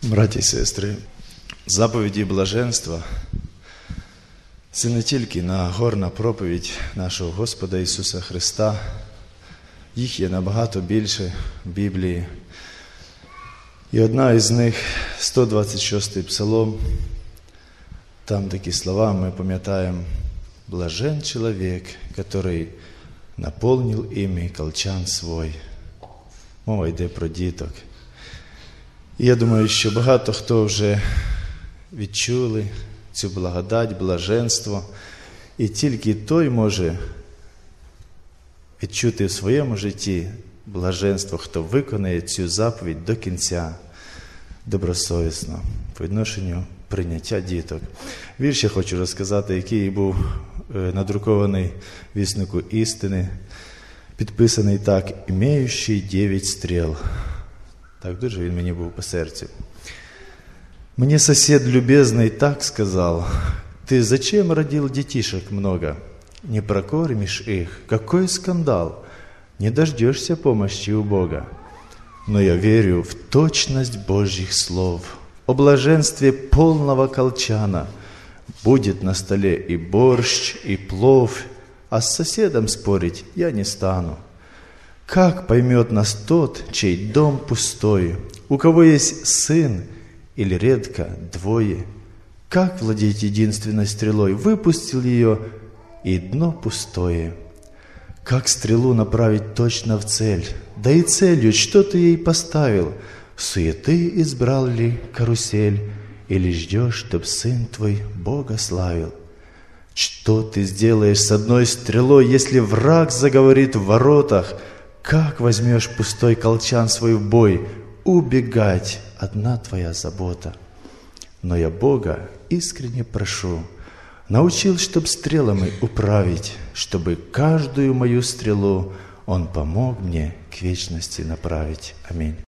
Браті і сестри, заповіді блаженства – це не тільки нагорна проповідь нашого Господа Ісуса Христа. Їх є набагато більше в Біблії. І одна із них – 126-й Псалом. Там такі слова ми пам'ятаємо: «Блажен человек, который наполнил ими колчан свой». Мова йде про діток. І я думаю, що багато хто вже відчули цю благодать, блаженство. І тільки той може відчути в своєму житті блаженство, хто виконає цю заповідь до кінця, добросовісно, по відношенню прийняття діток. Вірш я хочу розказати, який був надрукований в віснику істини, підписаний так: «Імеючий 9 стріл». Так дуже він мені був по серцю. «Мне сосед любезный так сказал: ты зачем родил детишек много? Не прокормишь их, какой скандал! Не дождешься помощи у Бога. Но я верю в точность Божьих слов. О блаженстве полного колчана будет на столе и борщ, и плов, а с соседом спорить я не стану. Как поймет нас тот, чей дом пустой, у кого есть сын или редко двое? Как владеть единственной стрелой? Выпустил ее, и дно пустое. Как стрелу направить точно в цель? Да и целью, что ты ей поставил? Суеты избрал ли карусель? Или ждешь, чтоб сын твой Бога славил? Что ты сделаешь с одной стрелой, если враг заговорит в воротах? Как возьмешь пустой колчан свой в бой? Убегать одна твоя забота. Но я Бога искренне прошу, научил, чтоб стрелами управить, чтобы каждую мою стрелу Он помог мне к вечности направить. Аминь».